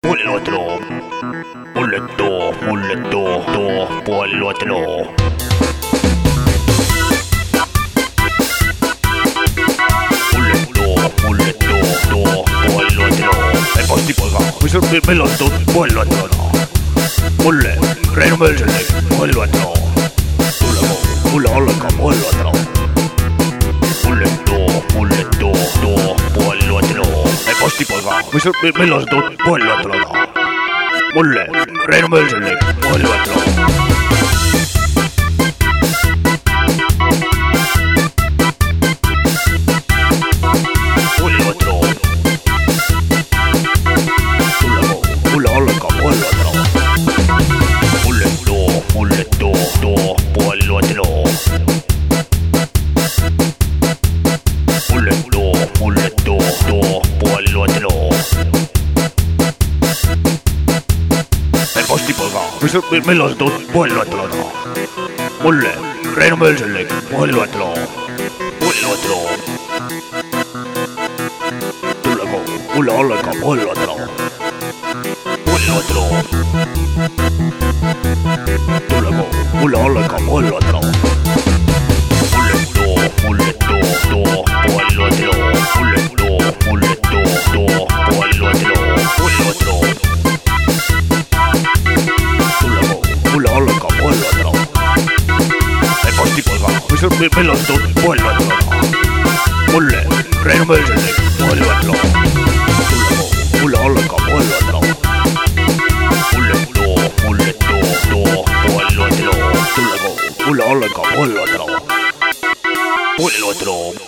Puoliluetelo. Mulle tuo puoliluetelo. Mulle tuo puoliluetelo. Ei postipoika, meillä on tuo puoliluetelo. Mulle Reino Mölselle puoliluetelo. Mulle ollenkaan puoliluetelo. Mulle tuo puoliluetelo. Ei postipoika, meillä on tuo puoliluetelo. Mulle Reino Mölselle puoliluetelo. Puoliluetelo. Mulle ollenkaan puoliluetelo. Mulle tuo puoliluetelo. Mulle tuo puoliluetelo. Ei postipoika, meillä on tuo puoliluetelo. Mulle Reino Mölselle puoliluetelo. Puoliluetelo. Tulleko mulle ollenkaan puoliluetelo? Puoliluetelo. Tulleko mulle ollenkaan puoliluetelo? Mulle tuo puoliluetelo. Mulle tuo puoliluetelo. Puoliluetelo. Tulleko mulle ollenkaan puoliluetelo? Ei postipoika, meillä on tuo puoliluetelo. Mulle Reino Mölselle puoliluetelo. Tulleko mulle ollenkaan puoliluetelo? Mulle tuo puoliluetelo. Tulleko mulle ollenkaan puoliluetelo? Puoliluetelo.